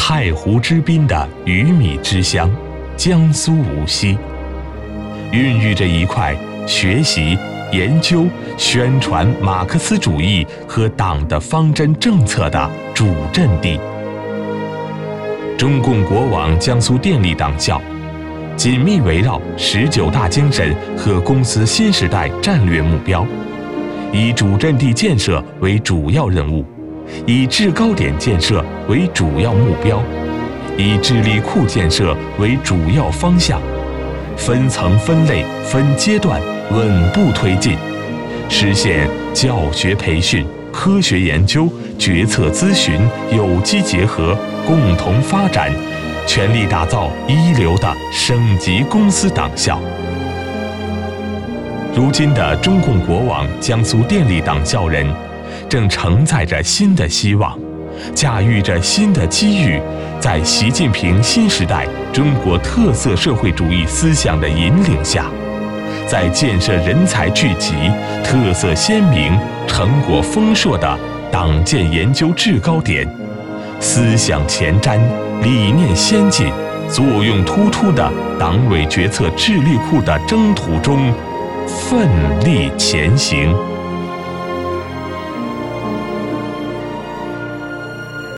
太湖之滨的鱼米之乡江苏无锡，孕育着一块学习、研究、宣传马克思主义和党的方针政策的主阵地。中共国网江苏电力党校紧密围绕19大精神和公司新时代战略目标，以主阵地建设为主要任务，以制高点建设为主要目标，以智力库建设为主要方向，分层分类分阶段稳步推进，实现教学培训、科学研究、决策咨询有机结合，共同发展，全力打造一流的省级公司党校。如今的中共国网江苏电力党校人，正承载着新的希望，驾驭着新的机遇，在习近平新时代中国特色社会主义思想的引领下，在建设人才聚集、特色鲜明、成果丰硕的党建研究制高点，思想前瞻、理念先进、作用突出的党委决策智力库的征途中奋力前行。